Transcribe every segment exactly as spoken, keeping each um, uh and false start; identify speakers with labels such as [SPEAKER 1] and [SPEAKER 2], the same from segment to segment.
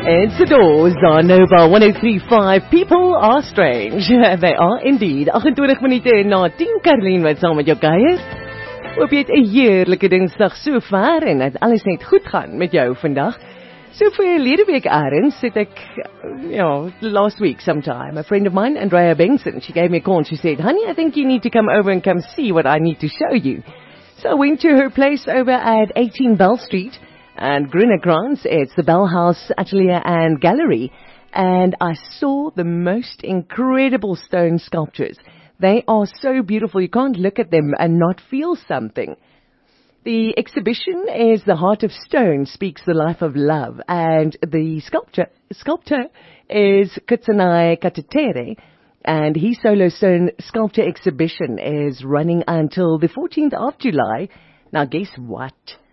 [SPEAKER 1] It's the Doors on Nova one oh three point five. People are strange. They are indeed. agt-en-twintig minute na tien, Caroline wat saam met jou kuier. Hoop jy het 'n heerlike dinsdag so ver en dat alles net goed gaan met jou vandag. So vir lede week errands sit ek, you know, last week sometime, a friend of mine, Andrea Benson, she gave me a call and she said, honey, I think you need to come over and come see what I need to show you. So I went to her place over at eighteen Bell Street and Grünerkranz. It's the Bell House Atelier and Gallery. And I saw the most incredible stone sculptures. They are so beautiful. You can't look at them and not feel something. The exhibition is The Heart of Stone Speaks the Life of Love. And the sculptor, sculptor is Kutsanai Katatere. And his solo stone sculpture exhibition is running until the fourteenth of July. Now guess what?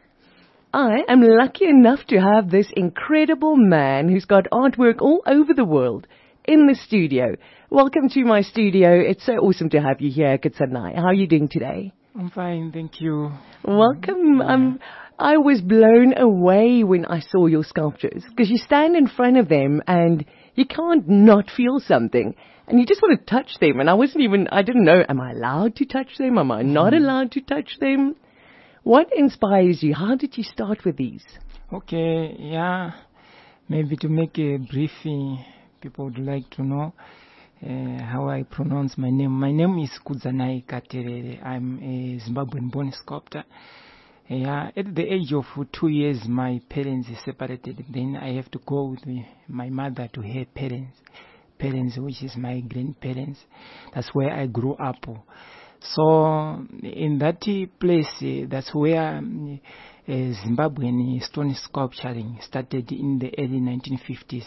[SPEAKER 1] I am lucky enough to have this incredible man who's got artwork all over the world in the studio. Welcome to my studio. It's so awesome to have you here, Kutsanai. How are you doing today?
[SPEAKER 2] I'm fine, thank you.
[SPEAKER 1] Welcome. Yeah. Um, I was blown away when I saw your sculptures because you stand in front of them and you can't not feel something. And you just want to touch them. And I wasn't even, I didn't know, am I allowed to touch them? Am I not allowed to touch them? What inspires you? How did you start with these?
[SPEAKER 2] Okay, yeah. Maybe to make a briefing, people would like to know uh, how I pronounce my name. My name is Kutsanai Katatere. I'm a Zimbabwean-born sculptor. Yeah, at the age of two years, my parents separated. Then I have to go with my mother to her parents. Parents, which is my grandparents. That's where I grew up. So in that place, uh, that's where um, uh, Zimbabwean stone sculpturing started in the early nineteen fifties.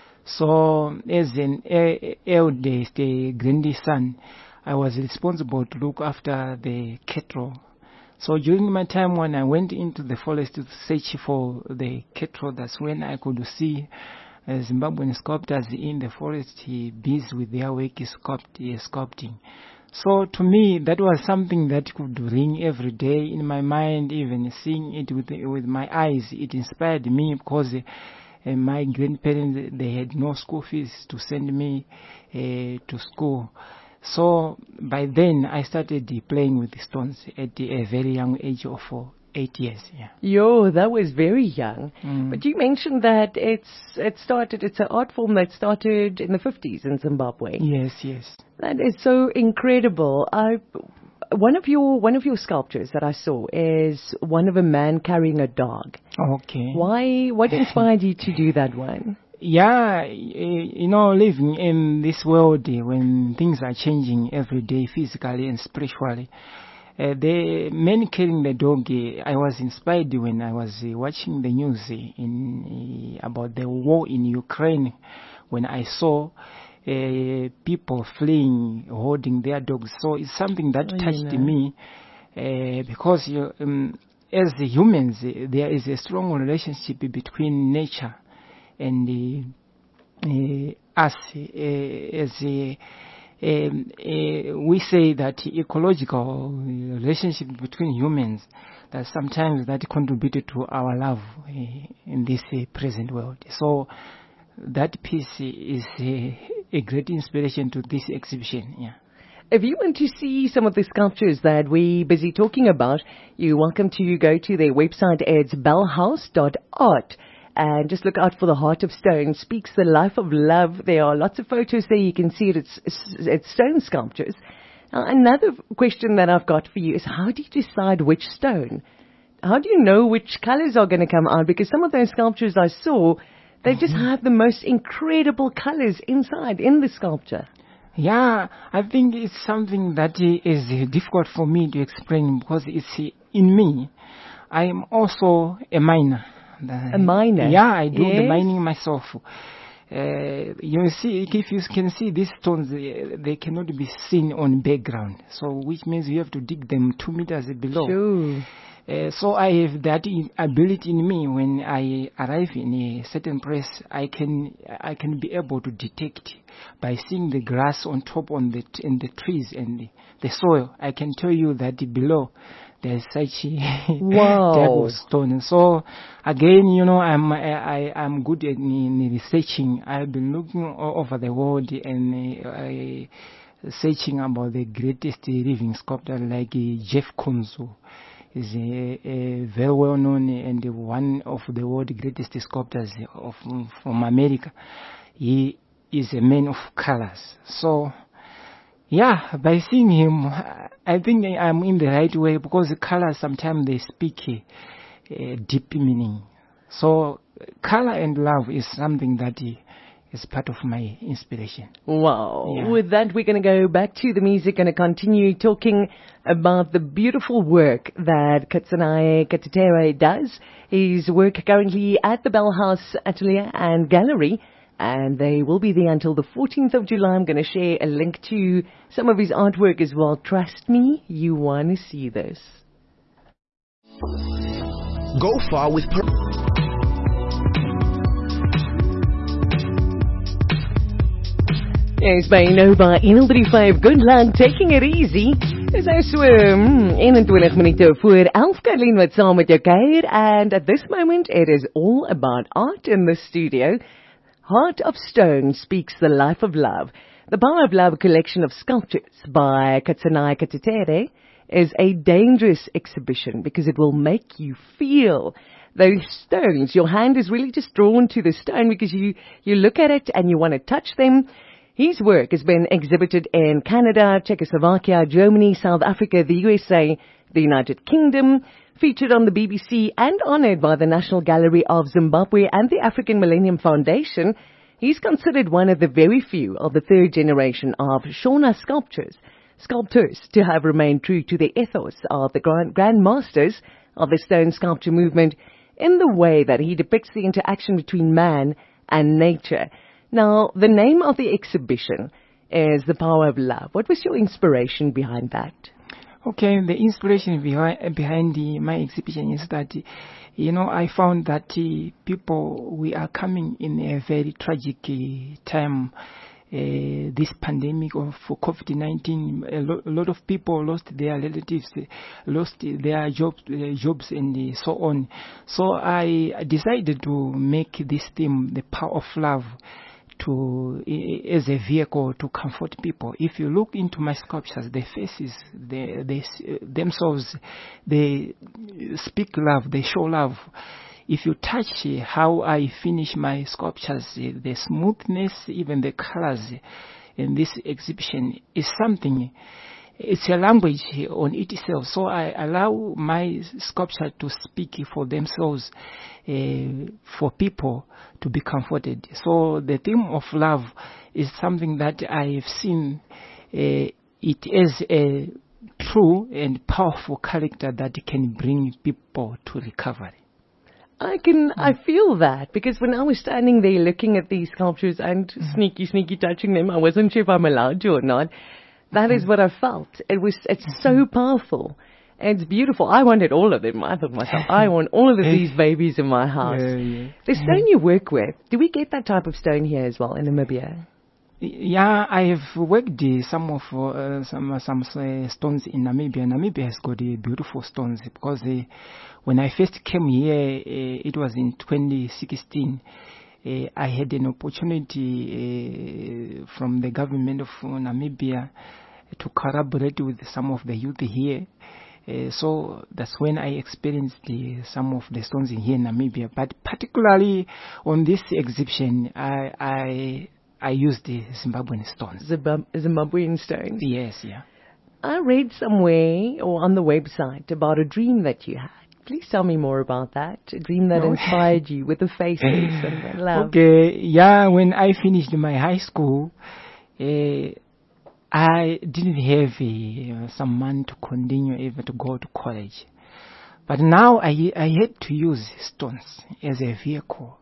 [SPEAKER 2] So as an eldest uh, grandson, I was responsible to look after the cattle. So during my time when I went into the forest to search for the cattle, that's when I could see Uh, Zimbabwean sculptors in the forest, he busy with their work sculpt, uh, sculpting. So to me, that was something that could ring every day in my mind. Even seeing it with with my eyes, it inspired me because uh, my grandparents, they had no school fees to send me uh, to school. So by then, I started uh, playing with the stones at a very young age of four. Eight years, yeah.
[SPEAKER 1] Yo, that was very young.
[SPEAKER 2] Mm.
[SPEAKER 1] But you mentioned that it's it started. It's an art form that started in the fifties in Zimbabwe.
[SPEAKER 2] Yes, yes.
[SPEAKER 1] That is so incredible. I one of your one of your sculptures that I saw is one of a man carrying a dog.
[SPEAKER 2] Okay.
[SPEAKER 1] Why? What inspired you to do that one?
[SPEAKER 2] Yeah, you know, living in this world when things are changing every day, physically and spiritually. Uh, the man carrying the dog, uh, I was inspired when I was uh, watching the news uh, in uh, about the war in Ukraine, when I saw uh, people fleeing, holding their dogs. So it's something that
[SPEAKER 1] oh,
[SPEAKER 2] touched
[SPEAKER 1] you know.
[SPEAKER 2] me uh, because you, um, as the humans, uh, there is a strong relationship between nature and uh, uh, us uh, as a Um, uh, we say that ecological relationship between humans, that sometimes that contributed to our love uh, in this uh, present world. So that piece is uh, a great inspiration to this exhibition. Yeah.
[SPEAKER 1] If you want to see some of the sculptures that we're busy talking about, you're welcome to go to their website. It's bellhouse dot art. And just look out for The Heart of Stone Speaks the Life of Love. There are lots of photos there. You can see it. It's, it's stone sculptures. Now, another question that I've got for you is, how do you decide which stone? How do you know which colors are going to come out? Because some of those sculptures I saw, they just have the most incredible colors inside, in the sculpture.
[SPEAKER 2] Yeah, I think it's something that is difficult for me to explain because it's in me. I am also a miner.
[SPEAKER 1] A miner?
[SPEAKER 2] Yeah, I do
[SPEAKER 1] yes.
[SPEAKER 2] the mining myself. Uh, you see, if you can see these stones, they, they cannot be seen on background. So, which means you have to dig them two meters below.
[SPEAKER 1] Sure.
[SPEAKER 2] Uh, so I have that ability in me. When I arrive in a certain place, I can I can be able to detect by seeing the grass on top on the in the trees and the, the soil. I can tell you that below there's such
[SPEAKER 1] Wow.
[SPEAKER 2] type of stone. So again, you know, I'm I, I I'm good at in researching. I've been looking all over the world and uh, I, searching about the greatest living sculptor like uh, Jeff Koons. Is a, a very well known and one of the world's greatest sculptors of from America. He is a man of colors. So, yeah, by seeing him, I think I'm in the right way because the colors sometimes they speak a, a deep meaning. So, color and love is something that is part of my inspiration.
[SPEAKER 1] Wow.
[SPEAKER 2] Yeah.
[SPEAKER 1] With that, we're going to go back to the music and continue talking about the beautiful work that Kudzanayi Katutere does. His work currently at the Bell House Atelier and Gallery, and they will be there until the fourteenth of July. I'm going to share a link to some of his artwork as well. Trust me, you want to see this.
[SPEAKER 3] Go far with per-
[SPEAKER 1] Yes, by Nova one oh three five. Good luck, taking it easy. Dis nou so mm, eenentwintig minute voor elf. Caroline wat saam met jou kuier, and at this moment it is all about art in the studio. Heart of Stone speaks the life of love. The Power of Love collection of sculptures by Kudzanayi Katutere is a dangerous exhibition because it will make you feel those stones. Your hand is really just drawn to the stone because you, you look at it and you want to touch them. His work has been exhibited in Canada, Czechoslovakia, Germany, South Africa, the U S A, the United Kingdom, featured on the B B C and honored by the National Gallery of Zimbabwe and the African Millennium Foundation. He's considered one of the very few of the third generation of Shona sculptors, sculptors to have remained true to the ethos of the grand, grand masters of the stone sculpture movement in the way that he depicts the interaction between man and nature. Now, the name of the exhibition is The Power of Love. What was your inspiration behind that?
[SPEAKER 2] Okay, the inspiration behind behind the, my exhibition is that, you know, I found that uh, people, we are coming in a very tragic uh, time. Uh, this pandemic of COVID nineteen, a, lo- a lot of people lost their relatives, uh, lost their jobs, uh, jobs and uh, so on. So I decided to make this theme, The Power of Love, to as a vehicle to comfort people. If you look into my sculptures, the faces, they, they themselves, they speak love, they show love. If you touch how I finish my sculptures, the smoothness, even the colors in this exhibition is something. It's a language on itself, so I allow my sculpture to speak for themselves, uh, for people to be comforted. So the theme of love is something that I've seen. Uh, it is a true and powerful character that can bring people to recovery.
[SPEAKER 1] I can, I feel that, because when I was standing there looking at these sculptures and mm-hmm. sneaky, sneaky touching them, I wasn't sure if I'm allowed to or not. That mm-hmm. is what I felt. It was, it's mm-hmm. so powerful. It's beautiful. I wanted all of them. I thought myself, I want all of these babies in my house. Yeah, yeah. The stone you work with, do we get that type of stone here as well in Namibia?
[SPEAKER 2] Yeah, I have worked uh, some of uh, some uh, some uh, stones in Namibia. Namibia has got uh, beautiful stones because uh, when I first came here, uh, it was in twenty sixteen. Uh, I had an opportunity uh, from the government of Namibia to collaborate with some of the youth here. Uh, so that's when I experienced uh, some of the stones in here in Namibia. But particularly on this exhibition, I I, I used the Zimbabwean stones.
[SPEAKER 1] Zimbab- Zimbabwean stones?
[SPEAKER 2] Yes, yeah.
[SPEAKER 1] I read somewhere or on the website about a dream that you had. Please tell me more about that. A dream that no. inspired you with the faces and the love.
[SPEAKER 2] Okay, yeah, when I finished my high school, uh, I didn't have uh, some money to continue even to go to college. But now I I had to use stones as a vehicle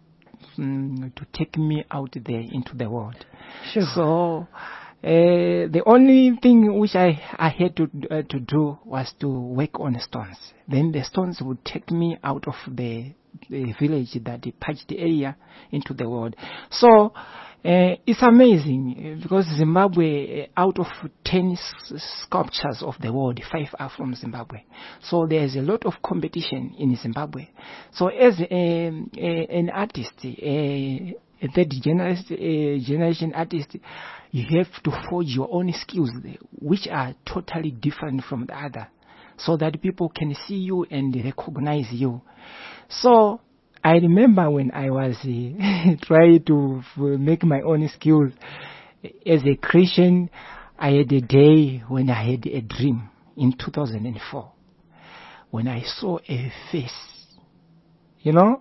[SPEAKER 2] um, to take me out there into the world.
[SPEAKER 1] Sure.
[SPEAKER 2] So Uh, the only thing which I, I had to uh, to do was to work on stones. Then the stones would take me out of the, the village, that the patched area, into the world. So Uh, it's amazing uh, because Zimbabwe, uh, out of ten s- sculptures of the world, five are from Zimbabwe. So there's a lot of competition in Zimbabwe. So as a, a, an artist, a, a third generation, a generation artist, you have to forge your own skills, which are totally different from the other, so that people can see you and recognize you. So I remember when I was uh, trying to f- make my own skills as a Christian, I had a day when I had a dream in two thousand four when I saw a face. You know,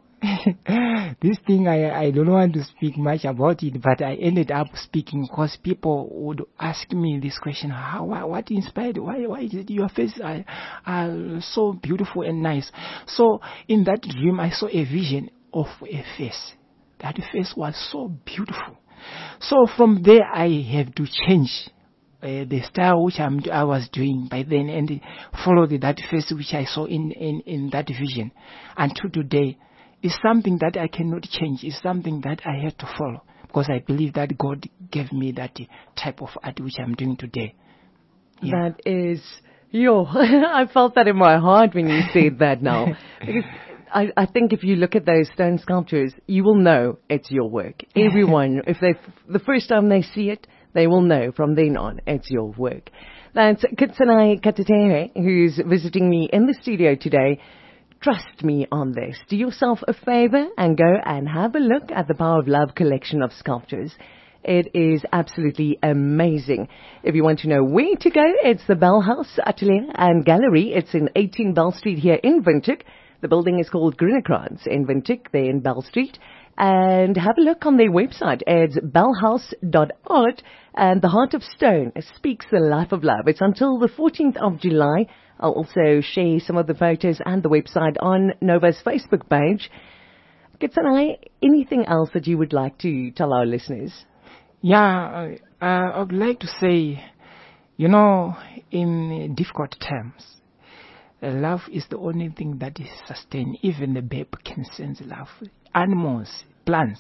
[SPEAKER 2] this thing I, I don't want to speak much about it, but I ended up speaking because people would ask me this question: How, why, what inspired? Why, why is it your face are, are so beautiful and nice? So in that dream, I saw a vision of a face. That face was so beautiful. So from there, I have to change uh, the style which I'm, I was doing by then and followed that face which I saw in, in, in that vision until today. It's something that I cannot change. It's something that I have to follow because I believe that God gave me that type of art which I'm doing today. Yeah.
[SPEAKER 1] That is, yo, I felt that in my heart when you said that now. Because I, I think if you look at those stone sculptures, you will know it's your work. Everyone, if they, the first time they see it, they will know from then on it's your work. That's Kitsanai Katatere, who's visiting me in the studio today. Trust me on this. Do yourself a favor and go and have a look at the Power of Love collection of sculptures. It is absolutely amazing. If you want to know where to go, it's the Bell House Atelier and Gallery. It's in eighteen Bell Street here in Windhoek. The building is called Grunenkrantz in Windhoek, there in Bell Street. And have a look on their website. It's bellhouse dot art. And the Heart of Stone speaks the life of love. It's until the fourteenth of July. I'll also share some of the photos and the website on Nova's Facebook page. Kitsanai, anything else that you would like to tell our listeners?
[SPEAKER 2] Yeah, uh, I would like to say, you know, in difficult times, uh, love is the only thing that is sustained. Even the babe can sense love. Animals, plants,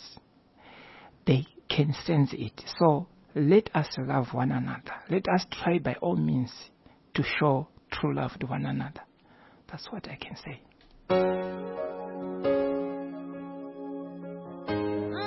[SPEAKER 2] they can sense it. So let us love one another. Let us try by all means to show true love to one another. That's what I can say.